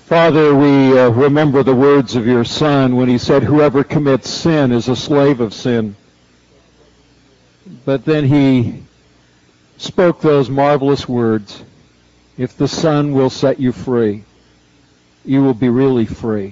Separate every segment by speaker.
Speaker 1: Father, we remember the words of your Son when he said, whoever commits sin is a slave of sin. But then he spoke those marvelous words, if the Son will set you free, you will be really free.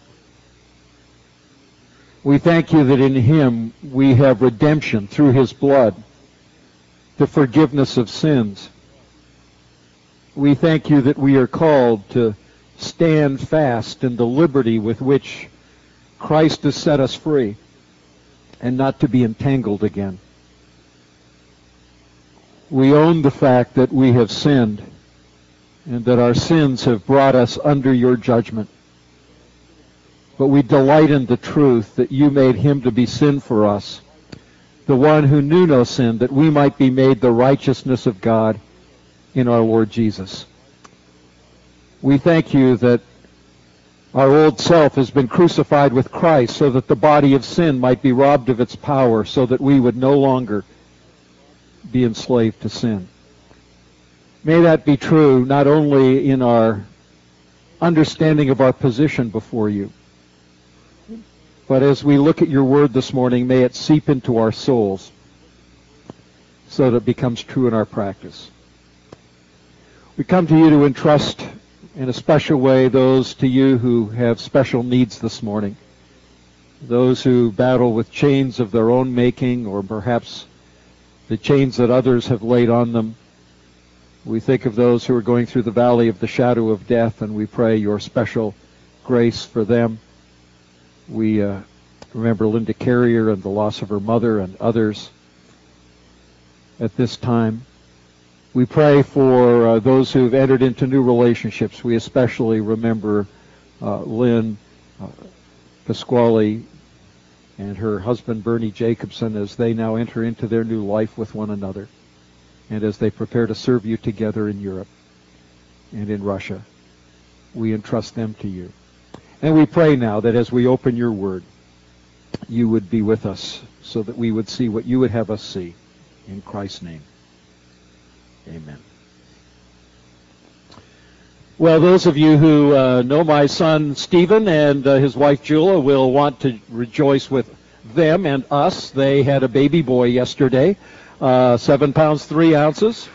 Speaker 1: We thank you that in him we have redemption through his blood, the forgiveness of sins. We thank you that we are called to stand fast in the liberty with which Christ has set us free, and not to be entangled again. We own the fact that we have sinned, and that our sins have brought us under your judgment. But we delight in the truth that you made him to be sin for us, the one who knew no sin, that we might be made the righteousness of God in our Lord Jesus. We thank you that our old self has been crucified with Christ so that the body of sin might be robbed of its power, so that we would no longer be enslaved to sin. May that be true not only in our understanding of our position before you, but as we look at your word this morning, may it seep into our souls so that it becomes true in our practice. We come to you to entrust in a special way those to you who have special needs this morning, those who battle with chains of their own making, or perhaps the chains that others have laid on them. We think of those who are going through the valley of the shadow of death, and we pray your special grace for them. We remember Linda Carrier and the loss of her mother and others at this time. We pray for those who have entered into new relationships. We especially remember Lynn Pasquale and her husband Bernie Jacobson as they now enter into their new life with one another, and as they prepare to serve you together in Europe and in Russia. We entrust them to you. And we pray now that as we open your word, you would be with us so that we would see what you would have us see. In Christ's name, amen. Well, those of you who know my son Stephen and his wife Jula will want to rejoice with them and us. They had a baby boy yesterday, 7 pounds 3 ounces,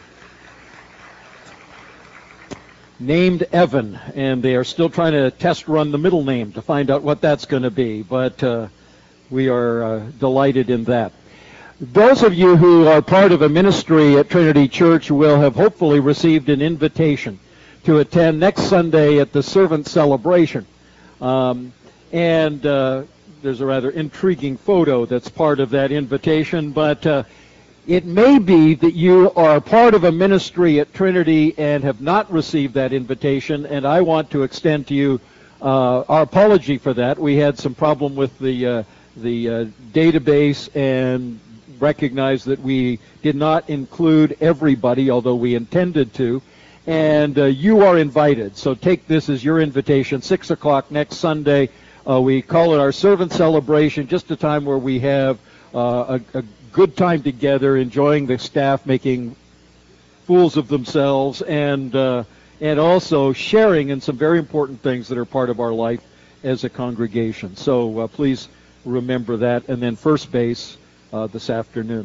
Speaker 1: named Evan, and they are still trying to test run the middle name to find out what that's going to be, but we are delighted in that. Those of you who are part of a ministry at Trinity Church will have hopefully received an invitation to attend next Sunday at the servant celebration. And there's a rather intriguing photo that's part of that invitation, but it may be that you are part of a ministry at Trinity and have not received that invitation, and I want to extend to you our apology for that. We had some problem with the database and recognize that we did not include everybody, although we intended to, and you are invited. So take this as your invitation. 6 o'clock next Sunday. We call it our servant celebration, just a time where we have a good time together, enjoying the staff making fools of themselves, and also sharing in some very important things that are part of our life as a congregation. So please remember that. And then first base this afternoon.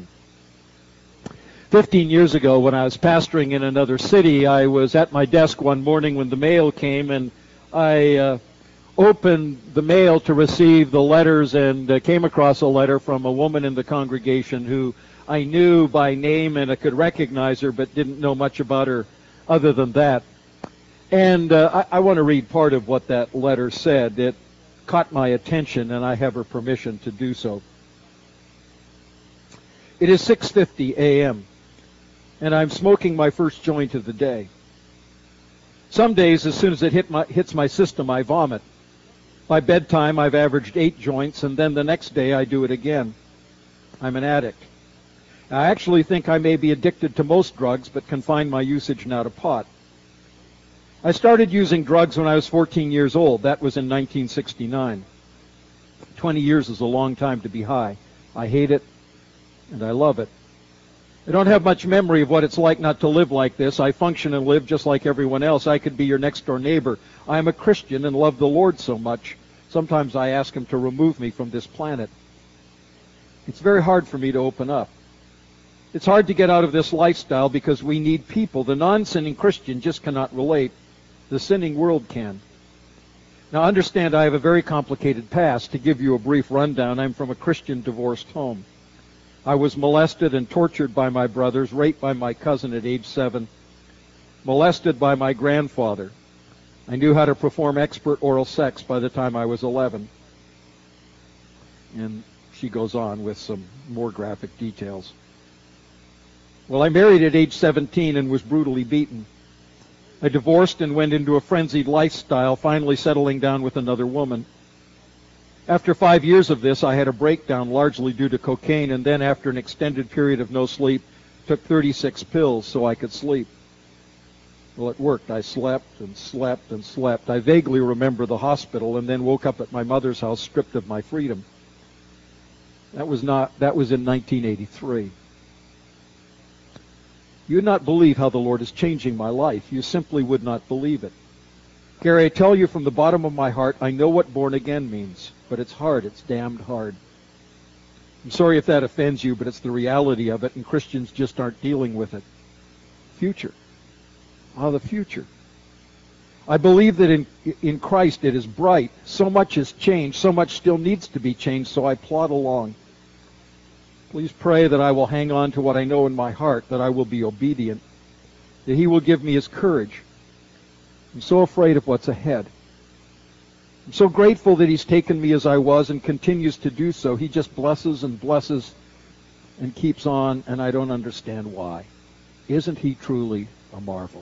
Speaker 1: 15 years ago, when I was pastoring in another city, I was at my desk one morning when the mail came, and I opened the mail to receive the letters, and came across a letter from a woman in the congregation who I knew by name, and I could recognize her, but didn't know much about her other than that. And I want to read part of what that letter said. It caught my attention, and I have her permission to do so. It is 6:50 a.m., and I'm smoking my first joint of the day. Some days, as soon as it hits my system, I vomit. By bedtime, I've averaged 8 joints, and then the next day I do it again. I'm an addict. I actually think I may be addicted to most drugs, but confine my usage now to pot. I started using drugs when I was 14 years old. That was in 1969. 20 years is a long time to be high. I hate it, and I love it. I don't have much memory of what it's like not to live like this. I function and live just like everyone else. I could be your next-door neighbor. I am a Christian and love the Lord so much. Sometimes I ask Him to remove me from this planet. It's very hard for me to open up. It's hard to get out of this lifestyle because we need people. The non-sinning Christian just cannot relate. The sinning world can. Now understand, I have a very complicated past. To give you a brief rundown, I'm from a Christian divorced home. I was molested and tortured by my brothers, raped by my cousin at age 7, molested by my grandfather. I knew how to perform expert oral sex by the time I was 11. And she goes on with some more graphic details. Well, I married at age 17 and was brutally beaten. I divorced and went into a frenzied lifestyle, finally settling down with another woman. After 5 years of this, I had a breakdown largely due to cocaine, and then after an extended period of no sleep, took 36 pills so I could sleep. Well, it worked. I slept and slept and slept. I vaguely remember the hospital and then woke up at my mother's house stripped of my freedom. That was in 1983. You would not believe how the Lord is changing my life. You simply would not believe it. Gary, I tell you from the bottom of my heart, I know what born again means, but it's hard. It's damned hard. I'm sorry if that offends you, but it's the reality of it, and Christians just aren't dealing with it. Future. The future. I believe that in Christ it is bright. So much has changed. So much still needs to be changed, so I plod along. Please pray that I will hang on to what I know in my heart, that I will be obedient, that He will give me His courage. I'm so afraid of what's ahead. I'm so grateful that He's taken me as I was and continues to do so. He just blesses and blesses and keeps on, and I don't understand why. Isn't He truly a marvel?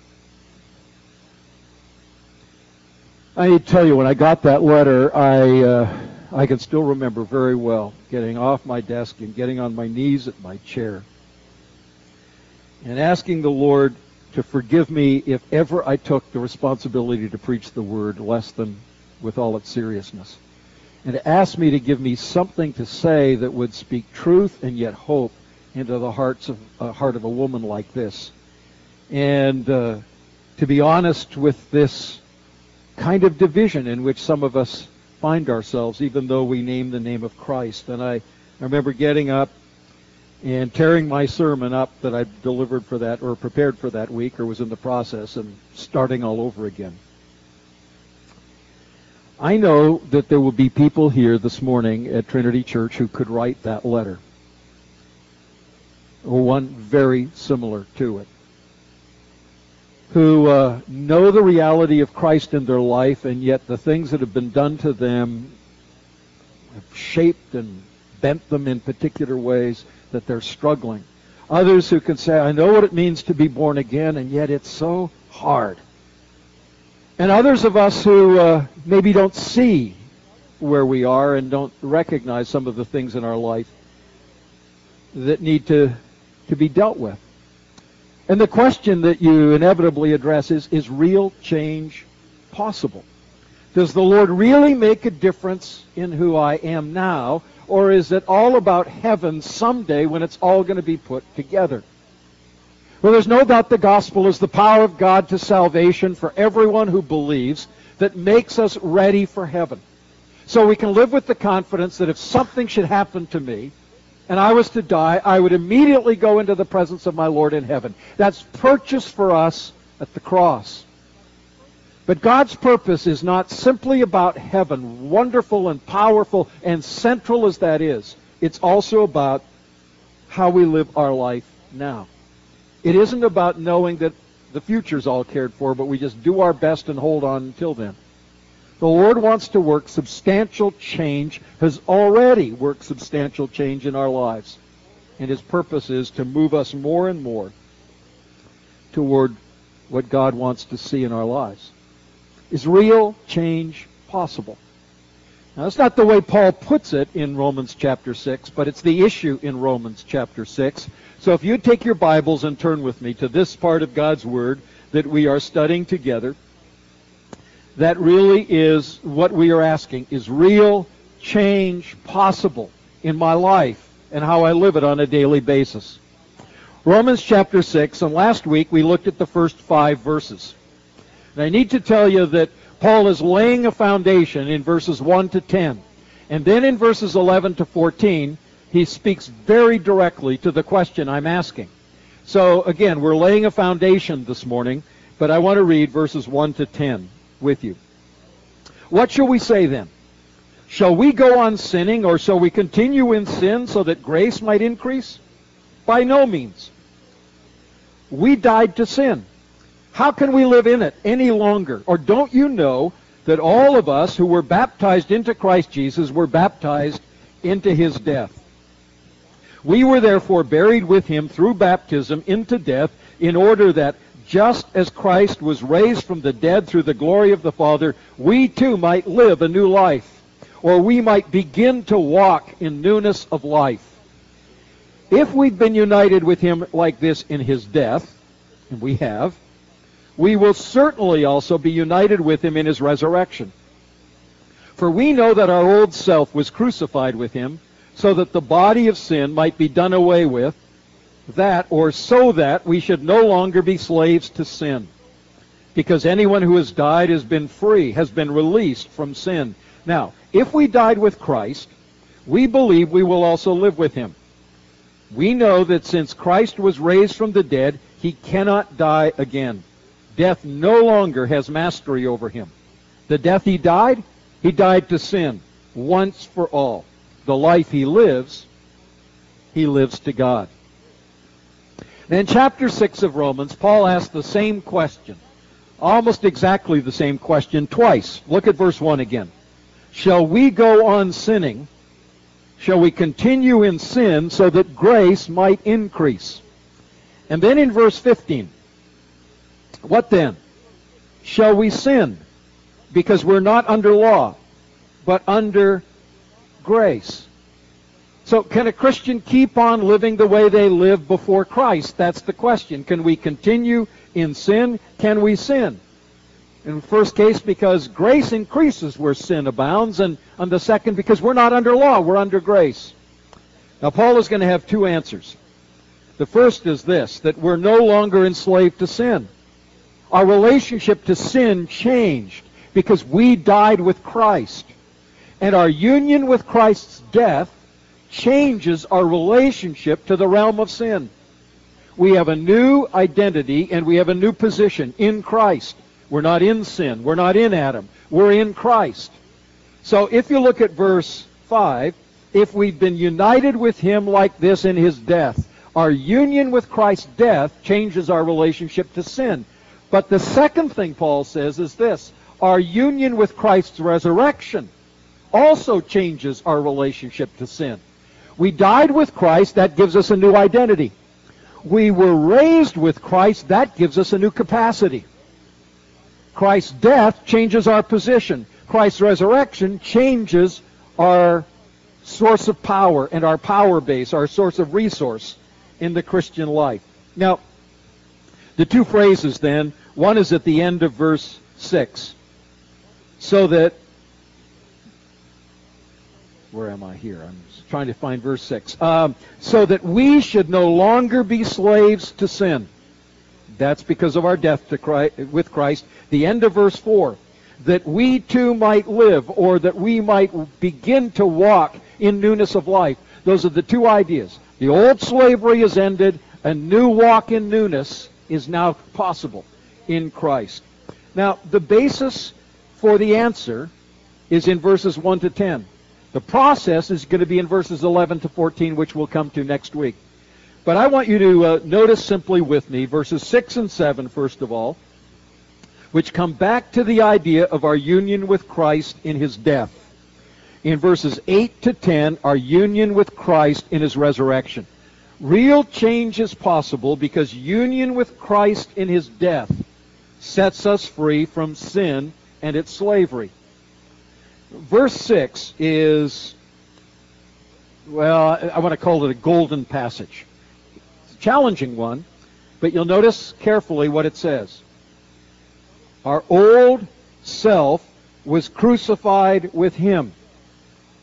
Speaker 1: I tell you, when I got that letter, I can still remember very well getting off my desk and getting on my knees at my chair and asking the Lord to forgive me if ever I took the responsibility to preach the Word less than with all its seriousness, and to ask me to give me something to say that would speak truth and yet hope into the heart of a woman like this, and to be honest with this kind of division in which some of us find ourselves, even though we name the name of Christ. And I remember getting up and tearing my sermon up that I delivered for that, or prepared for that week, or was in the process, and starting all over again. I know that there will be people here this morning at Trinity Church who could write that letter, or one very similar to it, who know the reality of Christ in their life, and yet the things that have been done to them have shaped and bent them in particular ways that they're struggling. Others who can say, I know what it means to be born again, and yet it's so hard. And others of us who maybe don't see where we are and don't recognize some of the things in our life that need to be dealt with. And the question that you inevitably address is real change possible? Does the Lord really make a difference in who I am now, or is it all about heaven someday when it's all going to be put together? Well, there's no doubt the gospel is the power of God to salvation for everyone who believes, that makes us ready for heaven. So we can live with the confidence that if something should happen to me, and I was to die, I would immediately go into the presence of my Lord in heaven. That's purchased for us at the cross. But God's purpose is not simply about heaven, wonderful and powerful and central as that is. It's also about how we live our life now. It isn't about knowing that the future's all cared for, but we just do our best and hold on until then. The Lord wants to work substantial change, has already worked substantial change in our lives. And His purpose is to move us more and more toward what God wants to see in our lives. Is real change possible? Now, that's not the way Paul puts it in Romans chapter 6, but it's the issue in Romans chapter 6. So if you'd take your Bibles and turn with me to this part of God's Word that we are studying together, that really is what we are asking. Is real change possible in my life and how I live it on a daily basis? Romans chapter 6, and last week we looked at the first 5 verses. And I need to tell you that Paul is laying a foundation in verses 1 to 10. And then in verses 11 to 14, he speaks very directly to the question I'm asking. So again, we're laying a foundation this morning, but I want to read verses 1 to 10 with you. What shall we say then? Shall we go on sinning, or shall we continue in sin so that grace might increase? By no means. We died to sin. How can we live in it any longer? Or don't you know that all of us who were baptized into Christ Jesus were baptized into his death? We were therefore buried with him through baptism into death, in order that just as Christ was raised from the dead through the glory of the Father, we too might live a new life, or we might begin to walk in newness of life. If we've been united with him like this in his death, and we have, we will certainly also be united with him in his resurrection. For we know that our old self was crucified with him, so that the body of sin might be done away with, so that we should no longer be slaves to sin. Because anyone who has died has been free, has been released from sin. Now, if we died with Christ, we believe we will also live with him. We know that since Christ was raised from the dead, he cannot die again. Death no longer has mastery over him. The death he died to sin once for all. The life he lives to God. And in chapter 6 of Romans, Paul asks the same question, almost exactly the same question twice. Look at verse 1 again. Shall we go on sinning? Shall we continue in sin so that grace might increase? And then in verse 15, what then? Shall we sin? Because we're not under law, but under grace. So can a Christian keep on living the way they lived before Christ? That's the question. Can we continue in sin? Can we sin? In the first case, because grace increases where sin abounds, and on the second, because we're not under law, we're under grace. Now, Paul is going to have 2 answers. The first is this, that we're no longer enslaved to sin. Our relationship to sin changed because we died with Christ. And our union with Christ's death changes our relationship to the realm of sin. We have a new identity and we have a new position in Christ. We're not in sin. We're not in Adam. We're in Christ. So if you look at verse 5, if we've been united with him like this in his death, our union with Christ's death changes our relationship to sin. But the second thing Paul says is this, our union with Christ's resurrection also changes our relationship to sin. We died with Christ, that gives us a new identity. We were raised with Christ, that gives us a new capacity. Christ's death changes our position. Christ's resurrection changes our source of power and our power base, our source of resource in the Christian life. Now, the 2 phrases then, one is at the end of verse 6. So that, where am I here? I'm trying to find verse 6. So that we should no longer be slaves to sin. That's because of our death to Christ, with Christ. The end of verse 4. That we too might live, or that we might begin to walk in newness of life. Those are the 2 ideas. The old slavery is ended. A new walk in newness is now possible in Christ. Now, the basis for the answer is in verses 1 to 10. The process is going to be in verses 11 to 14, which we'll come to next week. But I want you to notice simply with me verses 6 and 7, first of all, which come back to the idea of our union with Christ in his death. In verses 8 to 10, our union with Christ in his resurrection. Real change is possible because union with Christ in his death sets us free from sin and its slavery. Verse 6 is, well, I want to call it a golden passage. It's a challenging one, but you'll notice carefully what it says. Our old self was crucified with him,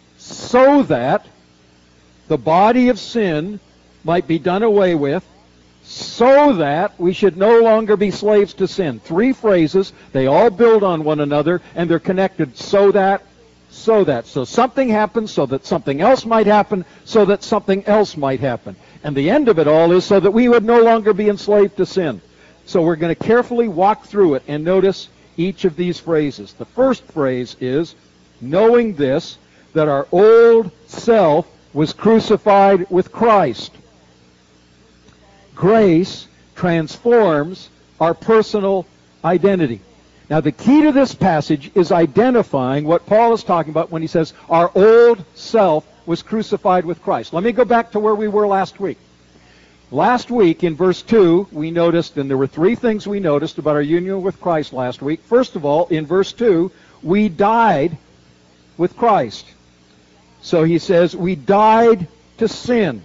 Speaker 1: so that the body of sin might be done away with, so that we should no longer be slaves to sin. 3 phrases, they all build on one another, and they're connected. So that. So something happens so that something else might happen, so that something else might happen. And the end of it all is so that we would no longer be enslaved to sin. So we're going to carefully walk through it and notice each of these phrases. The first phrase is, knowing this, that our old self was crucified with Christ. Grace transforms our personal identity. Now, the key to this passage is identifying what Paul is talking about when he says, our old self was crucified with Christ. Let me go back to where we were last week. Last week, in verse 2, we noticed, and there were 3 things we noticed about our union with Christ last week. First of all, in verse 2, we died with Christ. So he says, we died to sin.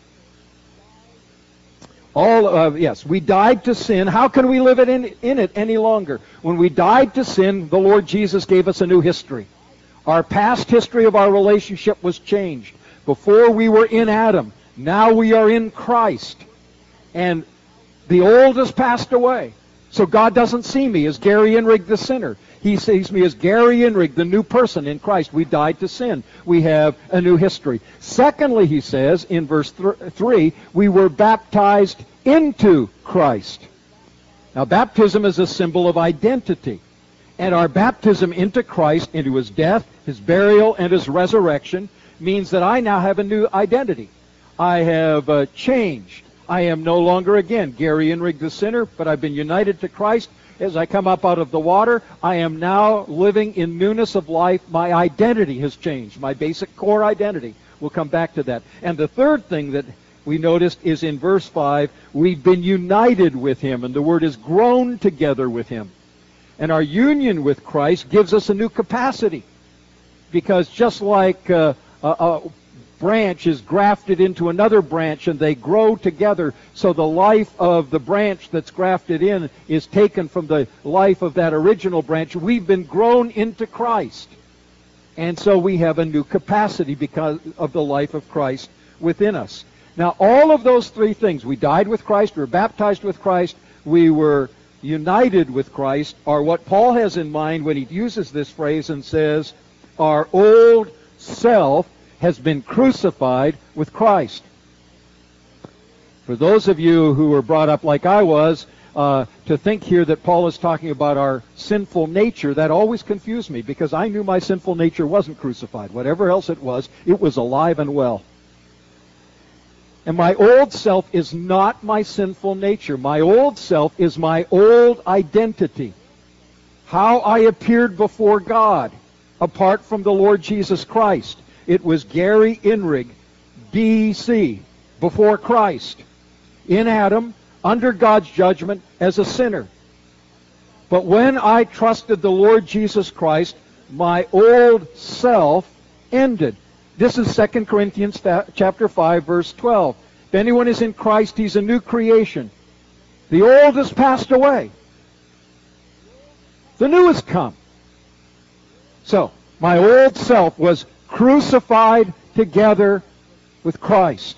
Speaker 1: We died to sin. How can we live in it any longer? When we died to sin, the Lord Jesus gave us a new history. Our past history of our relationship was changed. Before we were in Adam, now we are in Christ. And the old has passed away. So God doesn't see me as Gary Inrig the sinner. He sees me as Gary Inrig, the new person in Christ. We died to sin. We have a new history. Secondly, he says in verse 3, we were baptized into Christ. Now, baptism is a symbol of identity. And our baptism into Christ, into his death, his burial, and his resurrection, means that I now have a new identity. I have changed. I am no longer, again, Gary Inrig the sinner, but I've been united to Christ. As I come up out of the water, I am now living in newness of life. My identity has changed. My basic core identity. We'll come back to that. And the third thing that we noticed is in verse 5, we've been united with him, and the word is grown together with him. And our union with Christ gives us a new capacity. Because just like a branch is grafted into another branch and they grow together, so the life of the branch that's grafted in is taken from the life of that original branch. We've been grown into Christ. And so we have a new capacity because of the life of Christ within us. Now, all of those 3 things, we died with Christ, we were baptized with Christ, we were united with Christ, are what Paul has in mind when he uses this phrase and says, our old self has been crucified with Christ. For those of you who were brought up like I was, to think here that Paul is talking about our sinful nature, that always confused me, because I knew my sinful nature wasn't crucified. Whatever else it was alive and well. And my old self is not my sinful nature. My old self is my old identity. How I appeared before God, apart from the Lord Jesus Christ. It was Gary Inrig, B.C., before Christ, in Adam, under God's judgment, as a sinner. But when I trusted the Lord Jesus Christ, my old self ended. This is 2 Corinthians chapter 5, verse 12. If anyone is in Christ, he's a new creation. The old has passed away. The new has come. So, my old self was crucified together with Christ.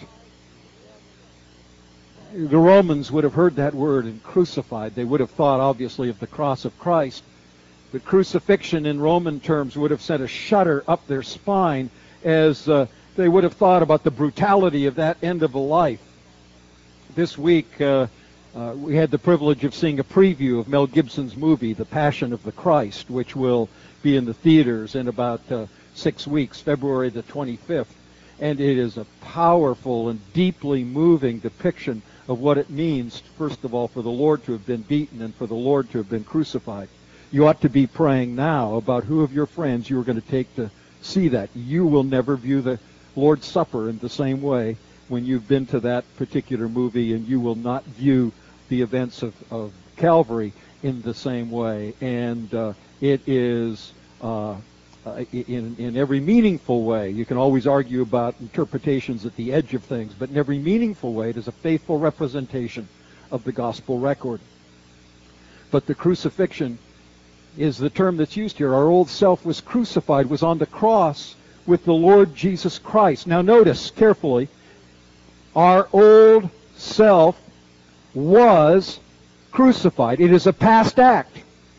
Speaker 1: The Romans would have heard that word, and crucified. They would have thought, obviously, of the cross of Christ. But crucifixion in Roman terms would have sent a shudder up their spine as they would have thought about the brutality of that end of a life. This week, we had the privilege of seeing a preview of Mel Gibson's movie, The Passion of the Christ, which will be in the theaters in about 6 weeks, February the 25th. And it is a powerful and deeply moving depiction of what it means, first of all, for the Lord to have been beaten and for the Lord to have been crucified. You ought to be praying now about who of your friends you are going to take to see that. You will never view the Lord's Supper in the same way when you've been to that particular movie, and you will not view the events of Calvary in the same way. And it is... in every meaningful way. You can always argue about interpretations at the edge of things, but in every meaningful way, it is a faithful representation of the gospel record. But the crucifixion is the term that's used here. Our old self was crucified, was on the cross with the Lord Jesus Christ. Now notice carefully, our old self was crucified. It is a past act.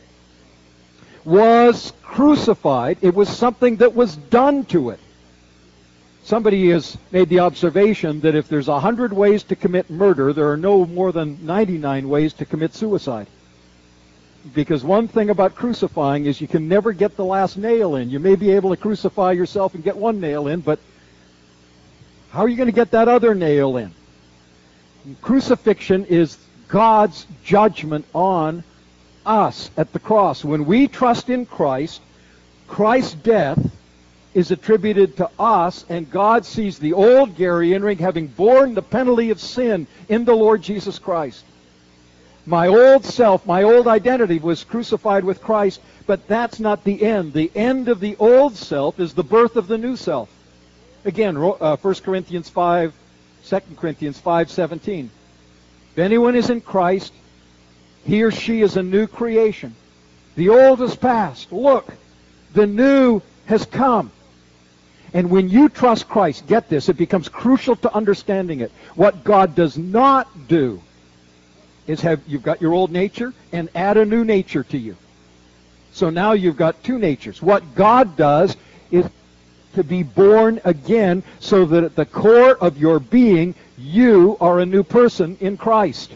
Speaker 1: Was crucified. It was something that was done to it. Somebody has made the observation that if there's 100 ways to commit murder, there are no more than 99 ways to commit suicide. Because one thing about crucifying is you can never get the last nail in. You may be able to crucify yourself and get one nail in, but how are you going to get that other nail in? Crucifixion is God's judgment on us at the cross. When we trust in Christ, Christ's death is attributed to us, and God sees the old Gary Inrig having borne the penalty of sin in the Lord Jesus Christ. My old self, my old identity was crucified with Christ, but that's not the end. The end of the old self is the birth of the new self. Again, 1 Corinthians 5, 2 Corinthians 5:17. If anyone is in Christ, he or she is a new creation. The old is past. Look, the new has come. And when you trust Christ, get this, it becomes crucial to understanding it. What God does not do is you've got your old nature and add a new nature to you. So now you've got two natures. What God does is to be born again so that at the core of your being, you are a new person in Christ.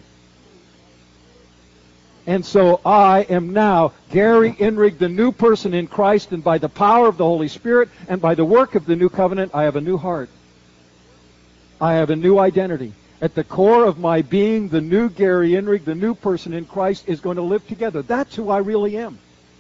Speaker 1: And so I am now Gary Inrig, the new person in Christ, and by the power of the Holy Spirit and by the work of the new covenant, I have a new heart. I have a new identity. At the core of my being, the new Gary Inrig, the new person in Christ, is going to live together. That's who I really am.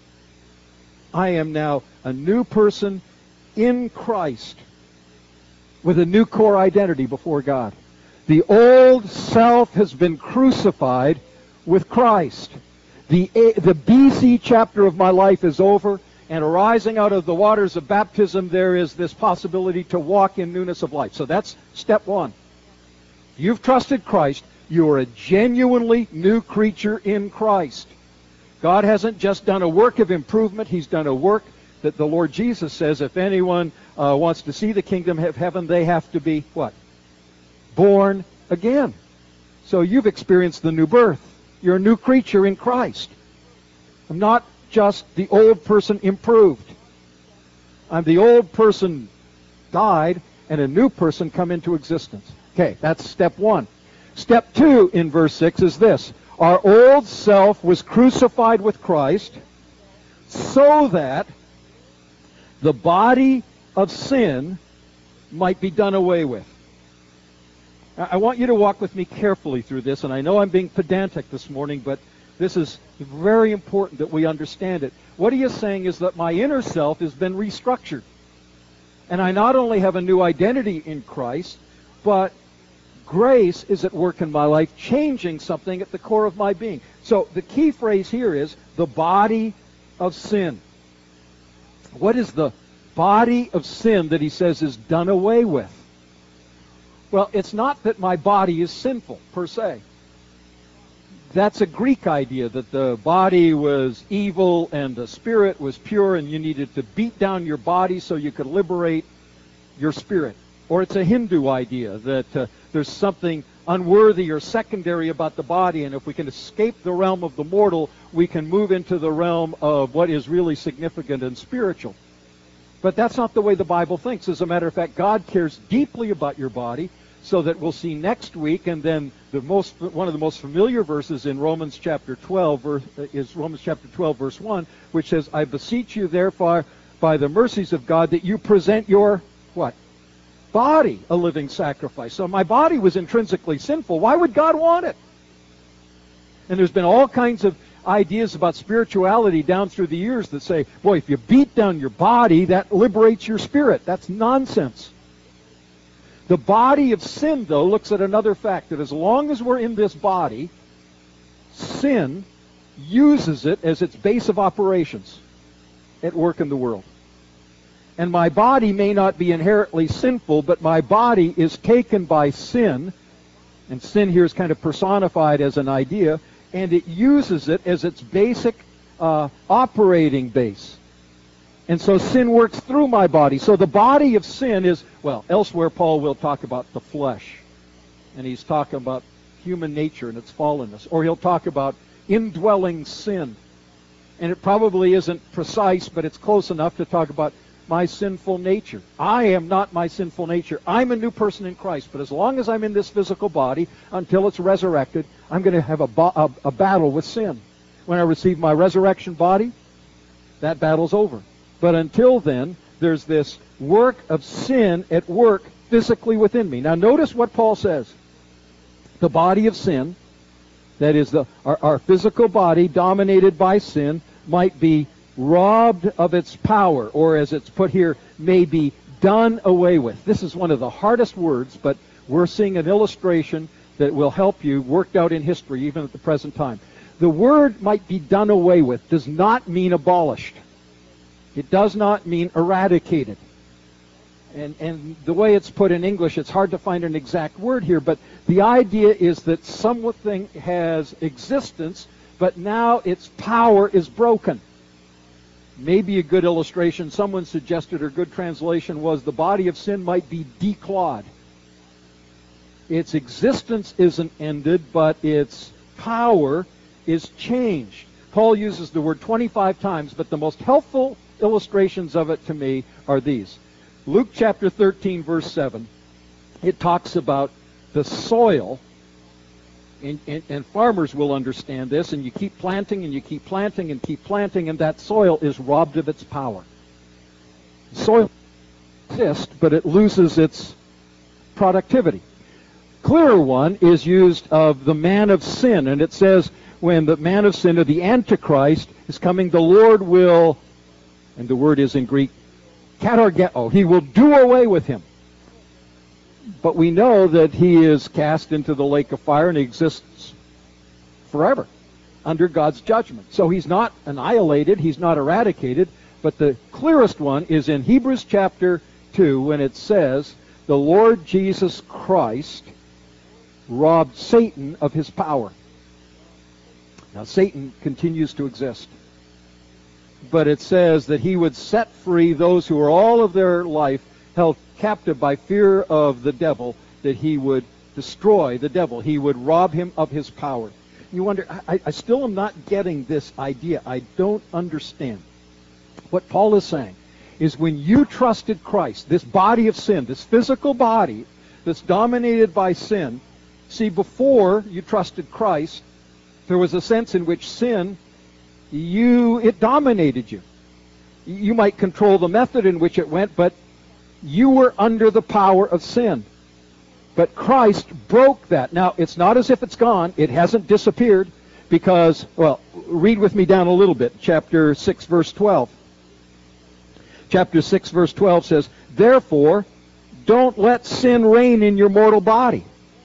Speaker 1: I am now a new person in Christ with a new core identity before God. The old self has been crucified with Christ. The BC chapter of my life is over, and arising out of the waters of baptism, there is this possibility to walk in newness of life. So that's step one. You've trusted Christ. You are a genuinely new creature in Christ. God hasn't just done a work of improvement. He's done a work that the Lord Jesus says, if anyone wants to see the kingdom of heaven, they have to be, what? Born again. So you've experienced the new birth. You're a new creature in Christ. I'm not just the old person improved. I'm the old person died and a new person come into existence. Okay, that's step one. Step two in verse 6 is this. Our old self was crucified with Christ so that the body of sin might be done away with. I want you to walk with me carefully through this, and I know I'm being pedantic this morning, but this is very important that we understand it. What he is saying is that my inner self has been restructured. And I not only have a new identity in Christ, but grace is at work in my life, changing something at the core of my being. So the key phrase here is the body of sin. What is the body of sin that he says is done away with? Well, it's not that my body is sinful, per se. That's a Greek idea, that the body was evil and the spirit was pure, and you needed to beat down your body so you could liberate your spirit. Or it's a Hindu idea that there's something unworthy or secondary about the body, and if we can escape the realm of the mortal, we can move into the realm of what is really significant and spiritual. But that's not the way the Bible thinks. As a matter of fact, God cares deeply about your body, so that we'll see next week, and then one of the most familiar verses in Romans chapter 12 is Romans chapter 12, verse 1, which says, I beseech you therefore by the mercies of God that you present your, what? Body a living sacrifice. So my body was intrinsically sinful. Why would God want it? And there's been all kinds of ideas about spirituality down through the years that say, boy, if you beat down your body, that liberates your spirit. That's nonsense. The body of sin, though, looks at another fact, that as long as we're in this body, sin uses it as its base of operations at work in the world. And my body may not be inherently sinful, but my body is taken by sin, and sin here is kind of personified as an idea, and it uses it as its basic operating base. And so sin works through my body. So the body of sin is, well, elsewhere Paul will talk about the flesh. And he's talking about human nature and its fallenness. Or he'll talk about indwelling sin. And it probably isn't precise, but it's close enough to talk about my sinful nature. I am not my sinful nature. I'm a new person in Christ. But as long as I'm in this physical body, until it's resurrected, I'm going to have a battle with sin. When I receive my resurrection body, that battle's over. But until then, there's this work of sin at work physically within me. Now notice what Paul says. The body of sin, that is our physical body dominated by sin, might be robbed of its power, or as it's put here, may be done away with. This is one of the hardest words, but we're seeing an illustration that will help you, worked out in history, even at the present time. The word might be done away with does not mean abolished. It does not mean eradicated. And the way it's put in English, it's hard to find an exact word here, but the idea is that something has existence, but now its power is broken. Maybe a good illustration, someone suggested, or good translation was, the body of sin might be declawed. Its existence isn't ended, but its power is changed. Paul uses the word 25 times, but the most helpful illustrations of it to me are these. Luke chapter 13, verse 7, it talks about the soil, and farmers will understand this, and you keep planting and you keep planting and keep planting, and that soil is robbed of its power. Soil exists, but it loses its productivity. Clearer one is used of the man of sin, and it says when the man of sin, or the Antichrist, is coming, the Lord will, and the word is in Greek, katargeo, he will do away with him. But we know that he is cast into the lake of fire and he exists forever under God's judgment. So he's not annihilated, he's not eradicated, but the clearest one is in Hebrews chapter 2 when it says, the Lord Jesus Christ robbed Satan of his power. Now Satan continues to exist. But it says that he would set free those who are all of their life held captive by fear of the devil, that he would destroy the devil. He would rob him of his power. You wonder, I still am not getting this idea. I don't understand. What Paul is saying is when you trusted Christ, this body of sin, this physical body that's dominated by sin, see, before you trusted Christ, there was a sense in which sin, it dominated you. You might control the method in which it went, but you were under the power of sin. But Christ broke that. Now, it's not as if it's gone. It hasn't disappeared because, well, read with me down a little bit. Chapter 6, verse 12. Chapter 6, verse 12 says, therefore, don't let sin reign in your mortal body.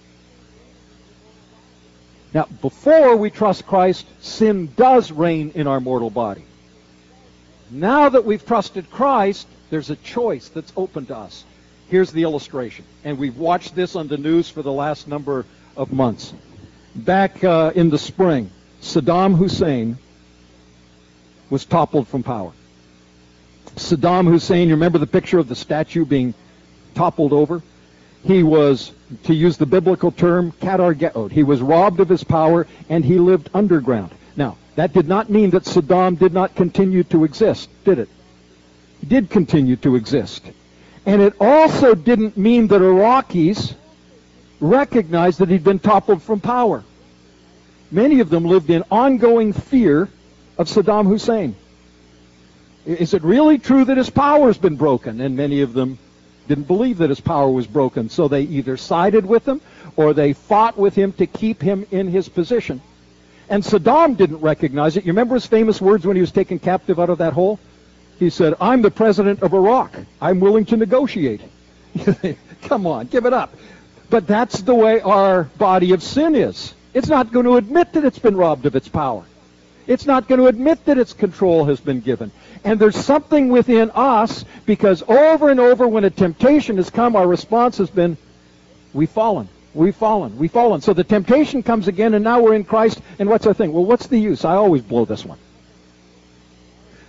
Speaker 1: Now, before we trust Christ, sin does reign in our mortal body. Now that we've trusted Christ, there's a choice that's open to us. Here's the illustration. And we've watched this on the news for the last number of months. Back in the spring, Saddam Hussein was toppled from power. Saddam Hussein, you remember the picture of the statue being toppled over? He was, to use the biblical term, katargeot. He was robbed of his power, and he lived underground. Now, that did not mean that Saddam did not continue to exist, did it? He did continue to exist. And it also didn't mean that Iraqis recognized that he'd been toppled from power. Many of them lived in ongoing fear of Saddam Hussein. Is it really true that his power's been broken? And many of them didn't believe that his power was broken, so they either sided with him or they fought with him to keep him in his position. And Saddam didn't recognize it. You remember his famous words when he was taken captive out of that hole? He said, I'm the president of Iraq. I'm willing to negotiate. Come on, give it up. But that's the way our body of sin is. It's not going to admit that it's been robbed of its power. It's not going to admit that its control has been given. And there's something within us, because over and over when a temptation has come, our response has been, we've fallen, we've fallen, we've fallen. So the temptation comes again, and now we're in Christ, and what's our thing? Well, what's the use? I always blow this one.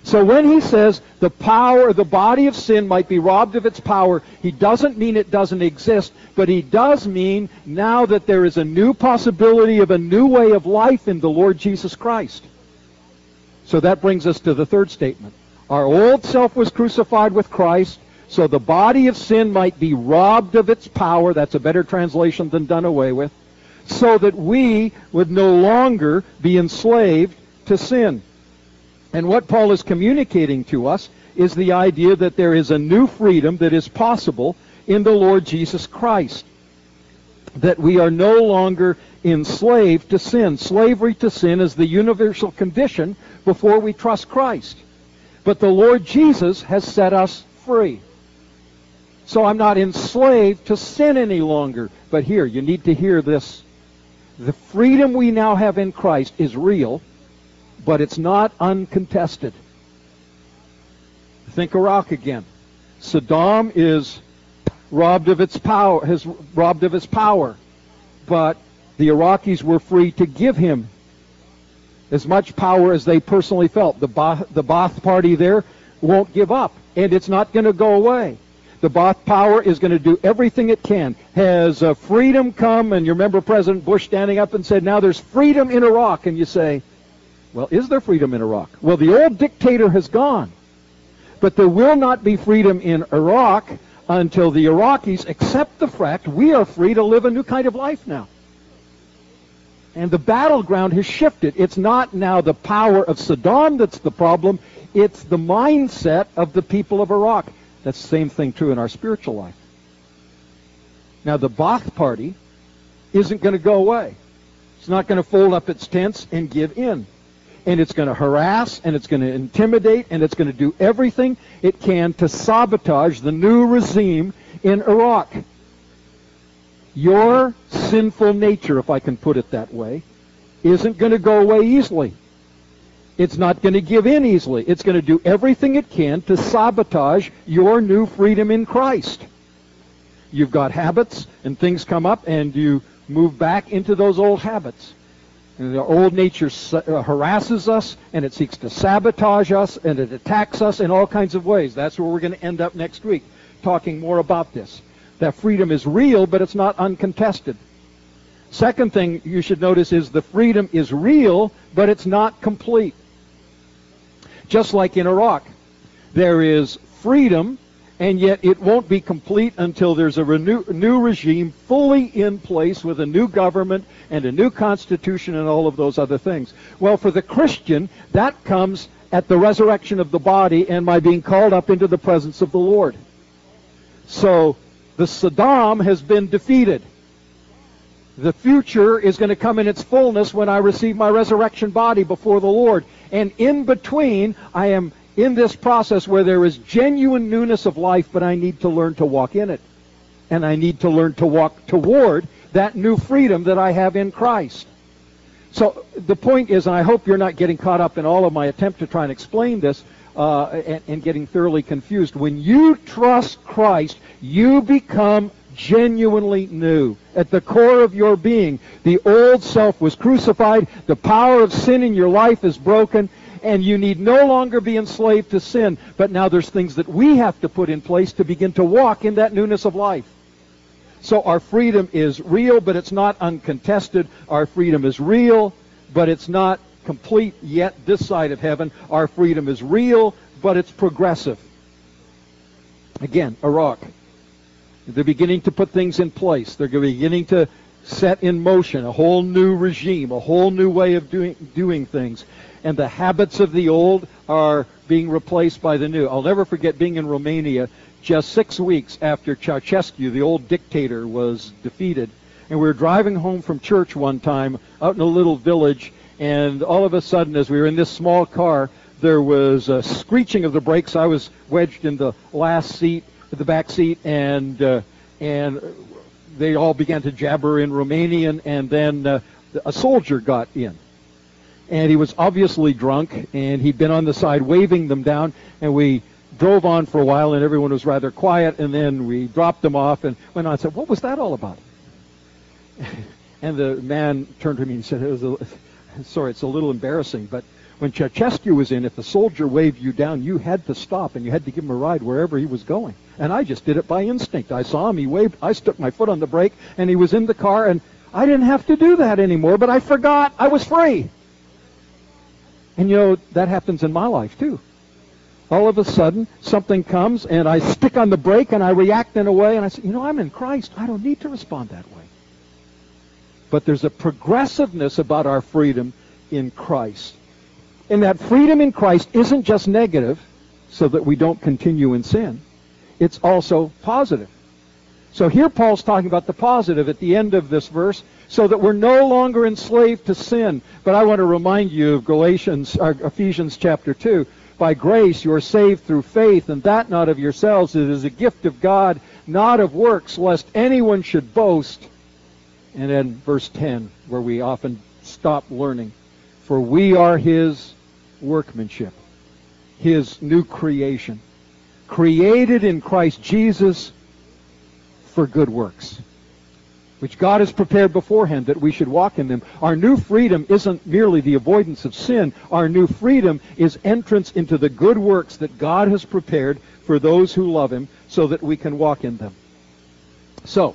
Speaker 1: So when he says the body of sin might be robbed of its power, he doesn't mean it doesn't exist, but he does mean now that there is a new possibility of a new way of life in the Lord Jesus Christ. So that brings us to the third statement. Our old self was crucified with Christ, so the body of sin might be robbed of its power. That's a better translation than done away with. So that we would no longer be enslaved to sin. And what Paul is communicating to us is the idea that there is a new freedom that is possible in the Lord Jesus Christ. That we are no longer enslaved to sin. Slavery to sin is the universal condition before we trust Christ. But the Lord Jesus has set us free. So I'm not enslaved to sin any longer. But here, you need to hear this. The freedom we now have in Christ is real, but it's not uncontested. Think Iraq again. Saddam is robbed of its power, but the Iraqis were free to give him as much power as they personally felt. The Ba'ath Party there won't give up, and it's not going to go away. The Ba'ath power is going to do everything it can. Has freedom come? And you remember President Bush standing up and said, now there's freedom in Iraq. And you say, well, is there freedom in Iraq? Well, the old dictator has gone. But there will not be freedom in Iraq until the Iraqis accept the fact we are free to live a new kind of life now. And the battleground has shifted. It's not now the power of Saddam that's the problem. It's the mindset of the people of Iraq. That's the same thing true in our spiritual life. Now, the Ba'ath Party isn't going to go away. It's not going to fold up its tents and give in. And it's going to harass, and it's going to intimidate, and it's going to do everything it can to sabotage the new regime in Iraq. Your sinful nature, if I can put it that way, isn't going to go away easily. It's not going to give in easily. It's going to do everything it can to sabotage your new freedom in Christ. You've got habits, and things come up, and you move back into those old habits. And the old nature harasses us, and it seeks to sabotage us, and it attacks us in all kinds of ways. That's where we're going to end up next week, talking more about this. That freedom is real, but it's not uncontested. Second thing you should notice is the freedom is real, but it's not complete. Just like in Iraq, there is freedom, and yet it won't be complete until there's a new regime fully in place with a new government and a new constitution and all of those other things. Well, for the Christian, that comes at the resurrection of the body and my being called up into the presence of the Lord. So the Saddam has been defeated. The future is going to come in its fullness when I receive my resurrection body before the Lord. And in between, I am in this process where there is genuine newness of life, but I need to learn to walk in it. And I need to learn to walk toward that new freedom that I have in Christ. So the point is, and I hope you're not getting caught up in all of my attempt to try and explain this and getting thoroughly confused. When you trust Christ, you become genuinely new. At the core of your being, the old self was crucified, the power of sin in your life is broken, and you need no longer be enslaved to sin. But now there's things that we have to put in place to begin to walk in that newness of life. So our freedom is real, but it's not uncontested. Our freedom is real, but it's not complete yet this side of heaven. Our freedom is real, but it's progressive. Again, Iraq. They're beginning to put things in place. They're beginning to set in motion a whole new regime, a whole new way of doing things. And the habits of the old are being replaced by the new. I'll never forget being in Romania just 6 weeks after Ceausescu, the old dictator, was defeated. And we were driving home from church one time out in a little village, and all of a sudden, as we were in this small car, there was a screeching of the brakes. I was wedged in the last seat, the back seat, and they all began to jabber in Romanian, and then a soldier got in. And he was obviously drunk, and he'd been on the side waving them down, and we drove on for a while, and everyone was rather quiet, and then we dropped them off and went on and said, what was that all about? And the man turned to me and said, sorry, it's a little embarrassing, but when Ceausescu was in, if the soldier waved you down, you had to stop and you had to give him a ride wherever he was going. And I just did it by instinct. I saw him, he waved, I stuck my foot on the brake, and he was in the car, and I didn't have to do that anymore, but I forgot I was free. And you know, that happens in my life too. All of a sudden, something comes, and I stick on the brake, and I react in a way, and I say, you know, I'm in Christ. I don't need to respond that way. But there's a progressiveness about our freedom in Christ. And that freedom in Christ isn't just negative, so that we don't continue in sin. It's also positive. So here Paul's talking about the positive at the end of this verse, so that we're no longer enslaved to sin. But I want to remind you of Ephesians chapter 2. By grace you are saved through faith, and that not of yourselves. It is a gift of God, not of works, lest anyone should boast. And then verse 10, where we often stop learning. For we are His workmanship, His new creation, created in Christ Jesus for good works, which God has prepared beforehand that we should walk in them. Our new freedom isn't merely the avoidance of sin. Our new freedom is entrance into the good works that God has prepared for those who love Him, so that we can walk in them. So,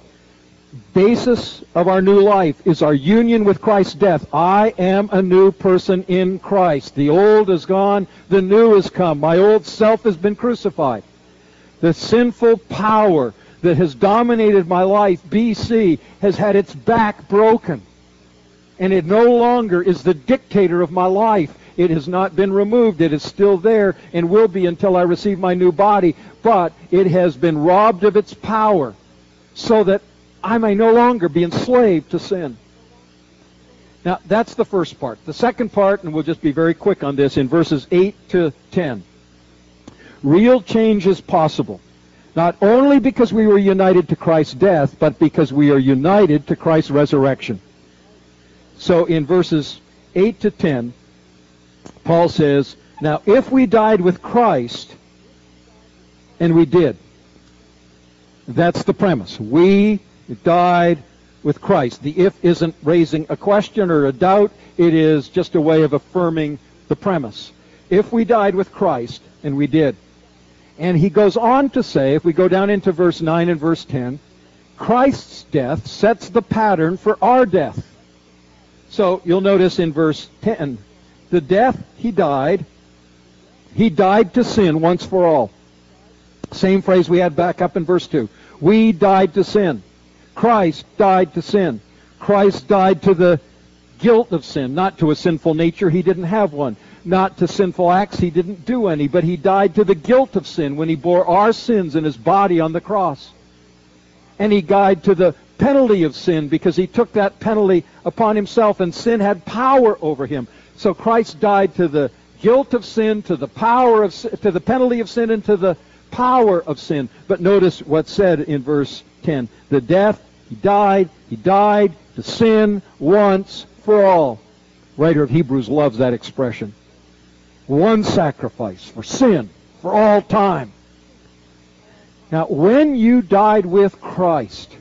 Speaker 1: basis of our new life is our union with Christ's death. I am a new person in Christ. The old is gone, the new has come. My old self has been crucified. The sinful power that has dominated my life, BC, has had its back broken. And it no longer is the dictator of my life. It has not been removed. It is still there and will be until I receive my new body. But it has been robbed of its power so that I may no longer be enslaved to sin. Now, that's the first part. The second part, and we'll just be very quick on this, in verses 8 to 10. Real change is possible. Not only because we were united to Christ's death, but because we are united to Christ's resurrection. So in verses 8 to 10, Paul says, now if we died with Christ, and we did, that's the premise. We died with Christ. The if isn't raising a question or a doubt. It is just a way of affirming the premise. If we died with Christ, and we did. And he goes on to say, if we go down into verse 9 and verse 10, Christ's death sets the pattern for our death. So you'll notice in verse 10, the death he died to sin once for all. Same phrase we had back up in verse 2. We died to sin. Christ died to sin. Christ died to the guilt of sin, not to a sinful nature. He didn't have one. Not to sinful acts. He didn't do any. But he died to the guilt of sin when he bore our sins in his body on the cross. And he died to the penalty of sin because he took that penalty upon himself, and sin had power over him. So Christ died to the guilt of sin, to the power of sin, to the penalty of sin, and to the power of sin. But notice what's said in verse 10. The death, he died to sin once for all. Writer of Hebrews loves that expression. One sacrifice for sin for all time. Now, when you died with Christ,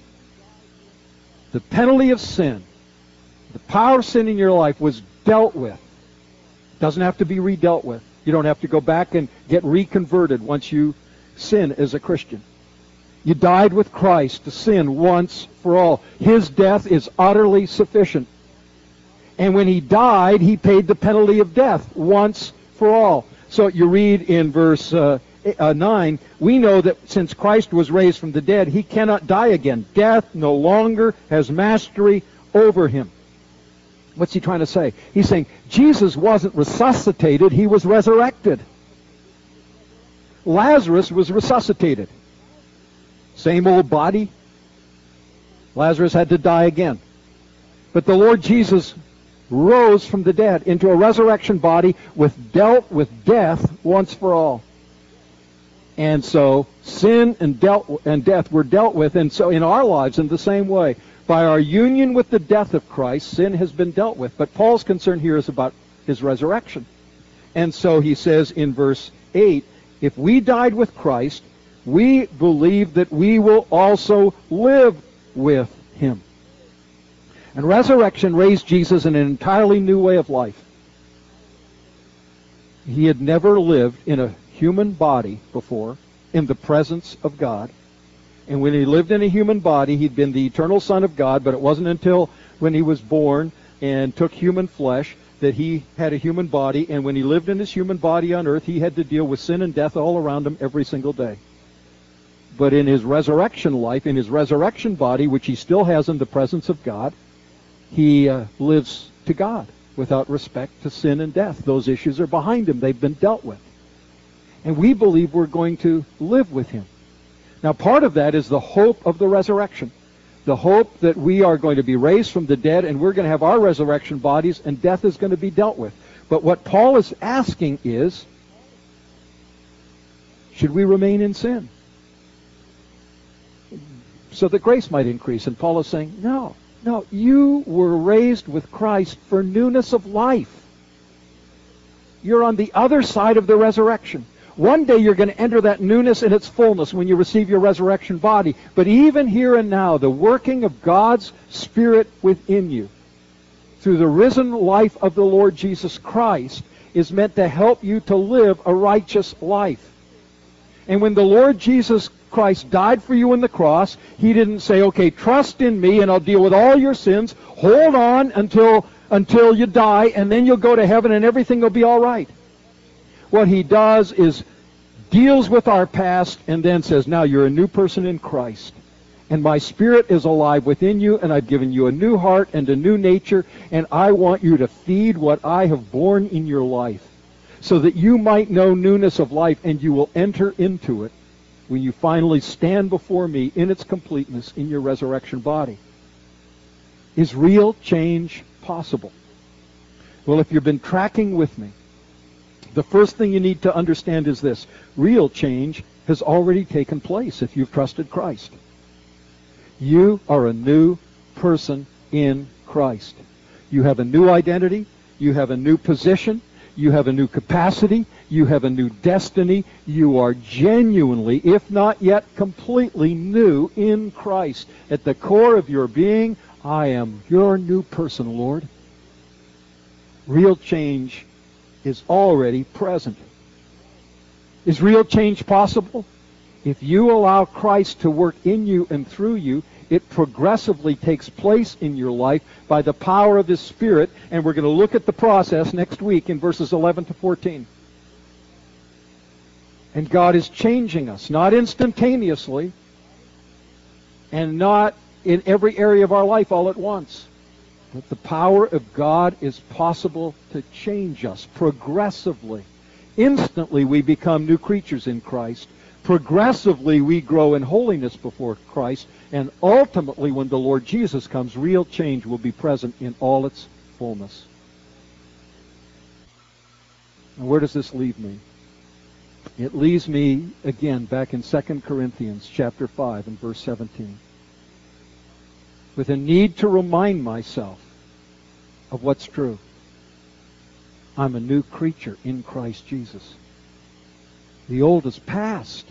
Speaker 1: the penalty of sin, the power of sin in your life was dealt with. It doesn't have to be redealt with. You don't have to go back and get reconverted once you sin as a Christian. You died with Christ to sin once for all. His death is utterly sufficient. And when he died, he paid the penalty of death once for all. So you read in verse 9, we know that since Christ was raised from the dead, he cannot die again. Death no longer has mastery over him. What's he trying to say? He's saying Jesus wasn't resuscitated, he was resurrected. Lazarus was resuscitated. Same old body. Lazarus had to die again. But the Lord Jesus rose from the dead into a resurrection body, dealt with death once for all. And so sin and death were dealt with, and so in our lives in the same way. By our union with the death of Christ, sin has been dealt with. But Paul's concern here is about his resurrection. And so he says in verse 8, if we died with Christ, we believe that we will also live with him. And resurrection raised Jesus in an entirely new way of life. He had never lived in a human body before, in the presence of God. And when he lived in a human body, he'd been the eternal Son of God, but it wasn't until when he was born and took human flesh that he had a human body. And when he lived in his human body on earth, he had to deal with sin and death all around him every single day. But in his resurrection life, in his resurrection body, which he still has in the presence of God, he lives to God without respect to sin and death. Those issues are behind him. They've been dealt with. And we believe we're going to live with him. Now, part of that is the hope of the resurrection. The hope that we are going to be raised from the dead and we're going to have our resurrection bodies and death is going to be dealt with. But what Paul is asking is, should we remain in sin so that grace might increase? And Paul is saying, no, you were raised with Christ for newness of life. You're on the other side of the resurrection. One day you're going to enter that newness in its fullness when you receive your resurrection body. But even here and now, the working of God's Spirit within you through the risen life of the Lord Jesus Christ is meant to help you to live a righteous life. And when the Lord Jesus Christ died for you on the cross, he didn't say, okay, trust in me and I'll deal with all your sins. Hold on until you die and then you'll go to heaven and everything will be all right. What he does is deals with our past and then says, now you're a new person in Christ. And my Spirit is alive within you, and I've given you a new heart and a new nature, and I want you to feed what I have born in your life so that you might know newness of life, and you will enter into it when you finally stand before me in its completeness in your resurrection body. Is real change possible? Well, if you've been tracking with me, the first thing you need to understand is this. Real change has already taken place if you've trusted Christ. You are a new person in Christ. You have a new identity. You have a new position. You have a new capacity. You have a new destiny. You are genuinely, if not yet completely new in Christ. At the core of your being, I am your new person, Lord. Real change is already present. Is real change possible? If you allow Christ to work in you and through you, it progressively takes place in your life by the power of His Spirit, and we're going to look at the process next week in verses 11 to 14. And God is changing us, not instantaneously, and not in every area of our life all at once. But the power of God is possible to change us progressively. Instantly we become new creatures in Christ. Progressively we grow in holiness before Christ. And ultimately when the Lord Jesus comes, real change will be present in all its fullness. And where does this leave me? It leaves me, again, back in 2 Corinthians chapter 5 and verse 17. With a need to remind myself of what's true. I'm a new creature in Christ Jesus. The old is past.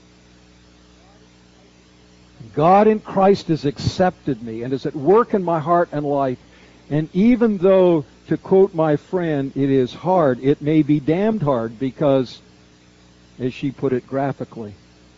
Speaker 1: God in Christ has accepted me and is at work in my heart and life. And even though, to quote my friend, it is hard, it may be damned hard because, as she put it graphically,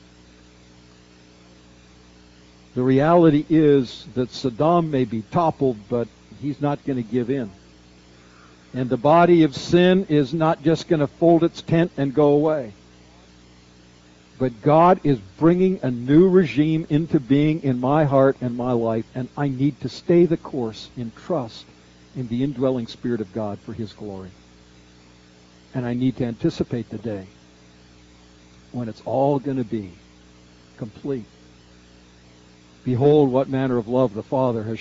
Speaker 1: the reality is that Saddam may be toppled, but he's not going to give in. And the body of sin is not just going to fold its tent and go away. But God is bringing a new regime into being in my heart and my life, and I need to stay the course in trust in the indwelling Spirit of God for His glory. And I need to anticipate the day when it's all going to be complete. Behold, what manner of love the Father has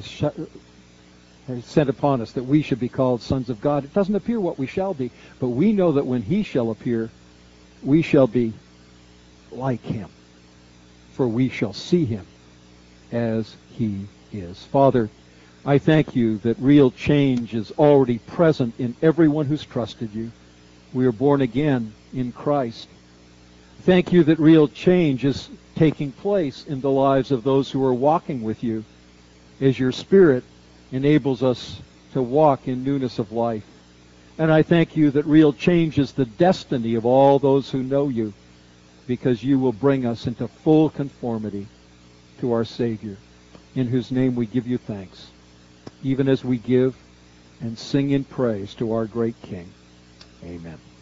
Speaker 1: sent upon us, that we should be called sons of God. It doesn't appear what we shall be, but we know that when He shall appear, we shall be like Him, for we shall see Him as He is. Father, I thank You that real change is already present in everyone who's trusted You. We are born again in Christ. Thank You that real change is taking place in the lives of those who are walking with You as Your Spirit enables us to walk in newness of life. And I thank you that real change is the destiny of all those who know you, because you will bring us into full conformity to our Savior, in whose name we give you thanks, even as we give and sing in praise to our great King. Amen.